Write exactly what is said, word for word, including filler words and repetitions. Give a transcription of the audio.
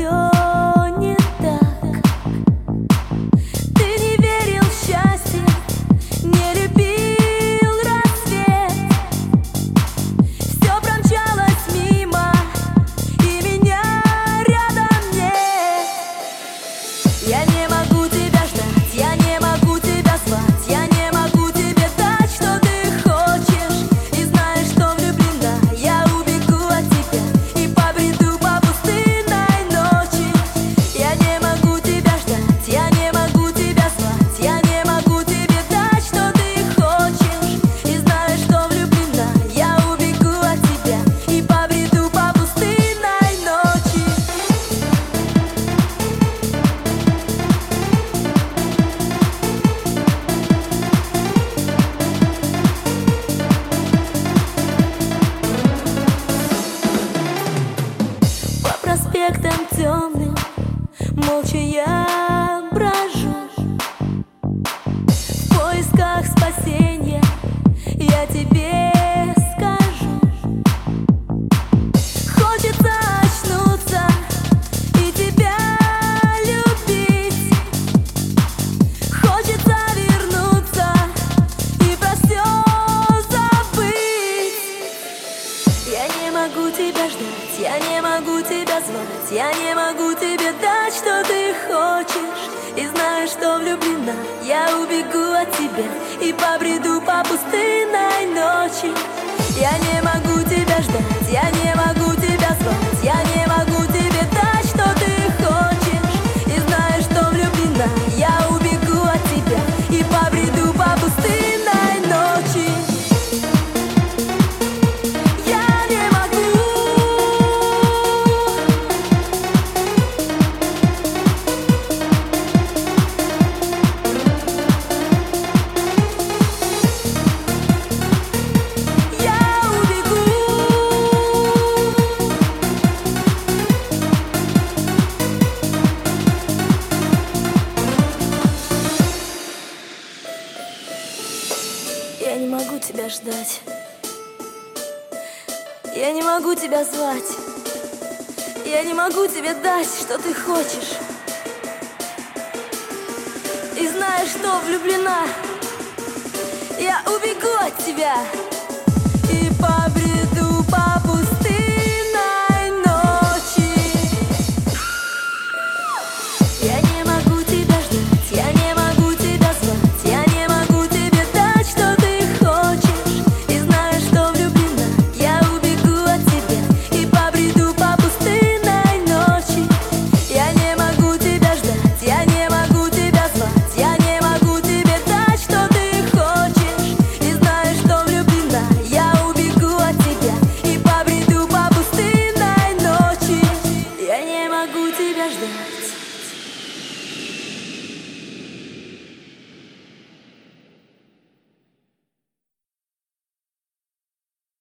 все не так. Ты не верил в счастье, не любил рассвет. Все промчалось мимо, и меня рядом нет. Я не могу тебя ждать, я не могу тебя звать, я не могу тебе дать, что ты хочешь. И знаешь, что влюблена, я убегу от тебя и побреду по пустынной ночи. Я не могу тебя ждать, я не могу тебя звать, я не могу тебе дать, что ты хочешь. И знаешь, что влюблена, я убегу от тебя и побреду по пустынной ночи. По проспектам темным молча я брожу, в поисках спасения я тебе скажу. Хочется очнуться и тебя любить, хочется вернуться и про все забыть. Я не могу тебя ждать, я не могу тебя звать, я не могу тебе дать, что ты хочешь. И знаешь, что влюблена, я убегу от тебя и побреду по пустынной ночи. Я не могу тебя ждать, я не могу тебя звать, я не могу тебе дать, что ты хочешь. И знаешь, что влюблена, я убегу от тебя и побреду по пустынной ночи. Я не могу. Я убегу. Я не могу тебя ждать, я не могу тебя звать, я не могу тебе дать, что ты хочешь. И знаешь, что влюблена, я убегу от тебя